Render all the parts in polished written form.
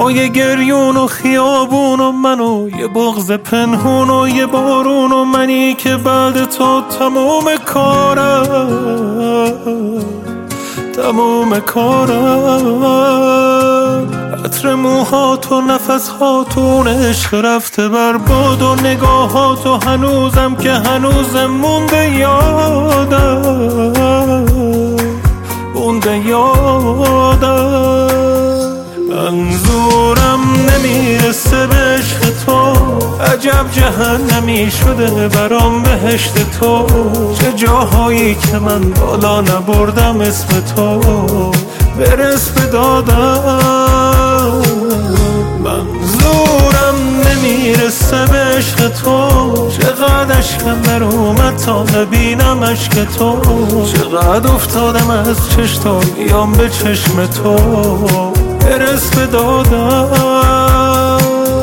با یه گریون و خیابون و من و یه بغض پنهون و یه بارون و منی که بعد تو تموم کارم عطر موهات و نفسهات و اون عشق رفته بر باد و نگاهات و هنوزم که هنوزم مونده یادم منظورم نمیرسه به عشق تو، عجب جهنمی شده برام بهشت تو. چه جاهایی که من بالا نبردم اسم تو برس به دادم. منظورم نمیرسه به عشق تو، چقدر اشکم در اومد تا ببینم عشق تو. چقدر افتادم از چشم بیام به چشم تو برس به دادم.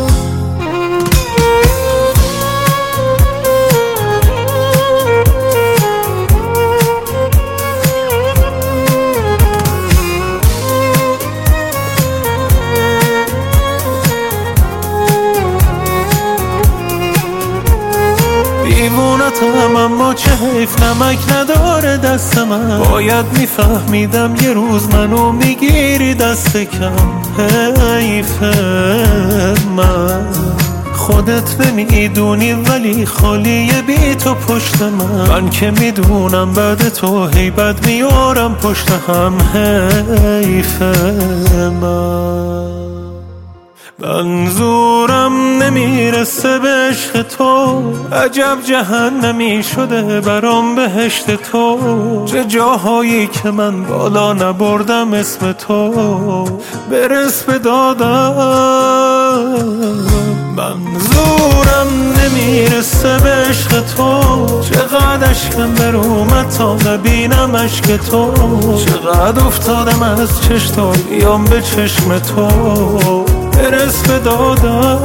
دیوونتم اما چه حیف نمک نداره دست من، باید میفهمیدم یه روز منو میگیری دست کم. حیف من خودت نمیدونی ولی خالیه بی تو پشت من که میدونم بعد تو هیبت میارم پشت هم. حیف من منظورم نمیرسه به عشق تو، عجب جهنمی شده برام بهشت تو. چه جاهایی که من بالا نبردم اسم تو برس به دادم. منظورم نمیرسه به عشق تو، چقدر اشکم در اومد تا نبینم عشق تو. چقدر افتادم از چشم بیام به چشم تو برس به دادم.